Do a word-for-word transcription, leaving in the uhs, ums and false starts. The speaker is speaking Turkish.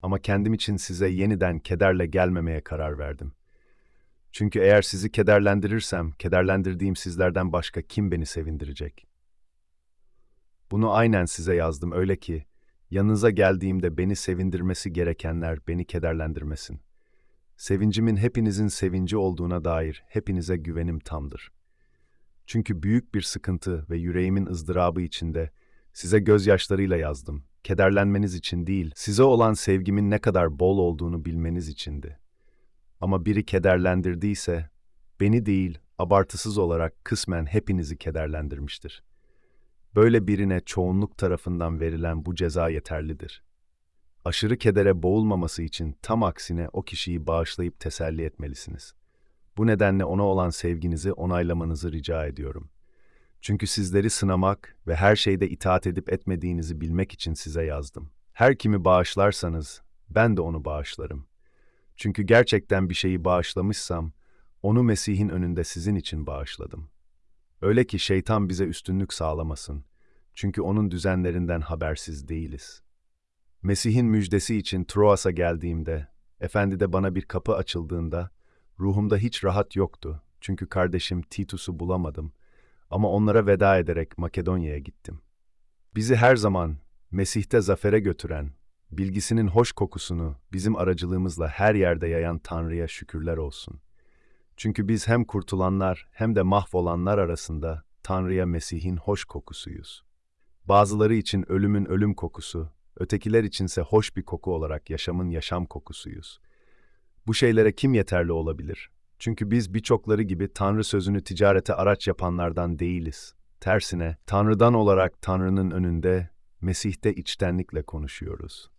ama kendim için size yeniden kederle gelmemeye karar verdim. Çünkü eğer sizi kederlendirirsem, kederlendirdiğim sizlerden başka kim beni sevindirecek? Bunu aynen size yazdım öyle ki, yanınıza geldiğimde beni sevindirmesi gerekenler beni kederlendirmesin. Sevincimin hepinizin sevinci olduğuna dair hepinize güvenim tamdır. Çünkü büyük bir sıkıntı ve yüreğimin ızdırabı içinde size gözyaşlarıyla yazdım. Kederlenmeniz için değil, size olan sevgimin ne kadar bol olduğunu bilmeniz içindi. Ama biri kederlendirdiyse, beni değil, abartısız olarak kısmen hepinizi kederlendirmiştir. Böyle birine çoğunluk tarafından verilen bu ceza yeterlidir. Aşırı kedere boğulmaması için tam aksine o kişiyi bağışlayıp teselli etmelisiniz. Bu nedenle ona olan sevginizi onaylamanızı rica ediyorum. Çünkü sizleri sınamak ve her şeyde itaat edip etmediğinizi bilmek için size yazdım. Her kimi bağışlarsanız ben de onu bağışlarım. Çünkü gerçekten bir şeyi bağışlamışsam, onu Mesih'in önünde sizin için bağışladım. Öyle ki şeytan bize üstünlük sağlamasın. Çünkü onun düzenlerinden habersiz değiliz. Mesih'in müjdesi için Troas'a geldiğimde, Efendi'de bana bir kapı açıldığında, ruhumda hiç rahat yoktu. Çünkü kardeşim Titus'u bulamadım. Ama onlara veda ederek Makedonya'ya gittim. Bizi her zaman Mesih'te zafere götüren, bilgisinin hoş kokusunu bizim aracılığımızla her yerde yayan Tanrı'ya şükürler olsun. Çünkü biz hem kurtulanlar hem de mahvolanlar arasında Tanrı'ya Mesih'in hoş kokusuyuz. Bazıları için ölümün ölüm kokusu, ötekiler içinse hoş bir koku olarak yaşamın yaşam kokusuyuz. Bu şeylere kim yeterli olabilir? Çünkü biz birçokları gibi Tanrı sözünü ticarete araç yapanlardan değiliz. Tersine, Tanrı'dan olarak Tanrı'nın önünde, Mesih'te içtenlikle konuşuyoruz.